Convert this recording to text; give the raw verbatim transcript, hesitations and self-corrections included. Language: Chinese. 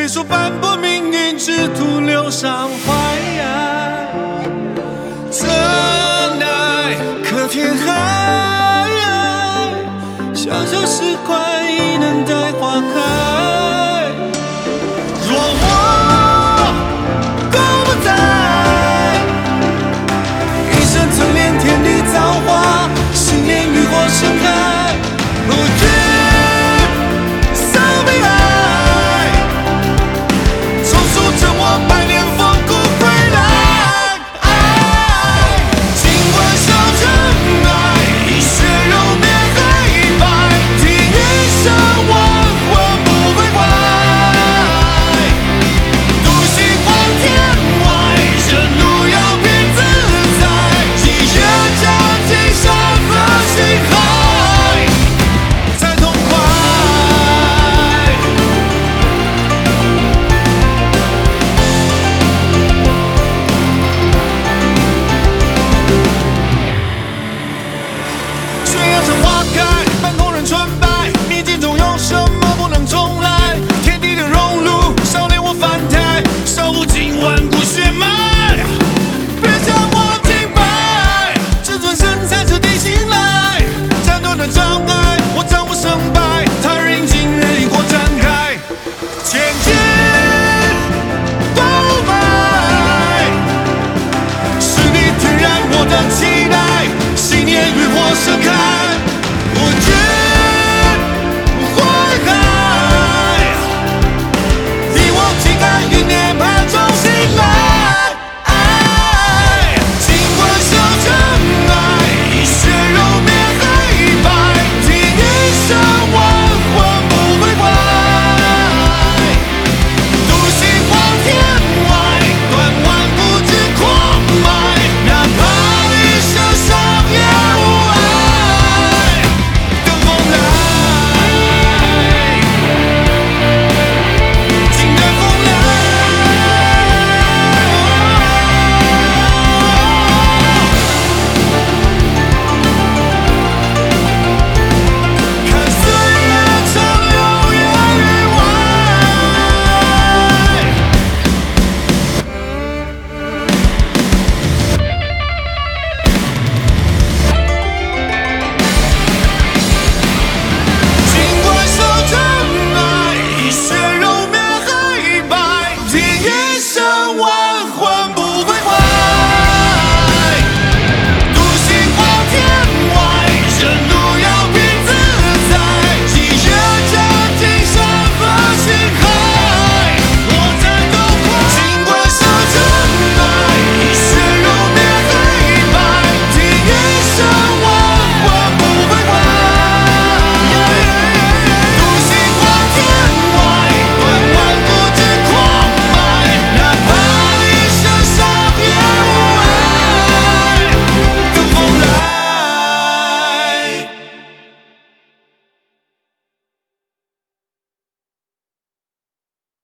书斑驳命运，只徒留伤怀。真爱可偏爱，小小石块亦能带花开。若我都不在，一生淬炼天地造化，信念浴火盛开，不惧伤悲哀，重塑成我百年风骨归来。尽管烧成爱，以血肉面黑白，听一生万魂不会坏。独行黄天外，人路遥偏自在，一夜将金山和星海才痛快。宣扬成花开，半空人纯白，逆境中有什么不能重来？天地的荣辱，少年我翻台，守护尽万古血脉。别将我敬拜，至尊神才彻底醒来。斩断了障碍，我掌握胜败，他人引进人火展开，前进都迈，是你点燃我的期待，信念浴火盛开。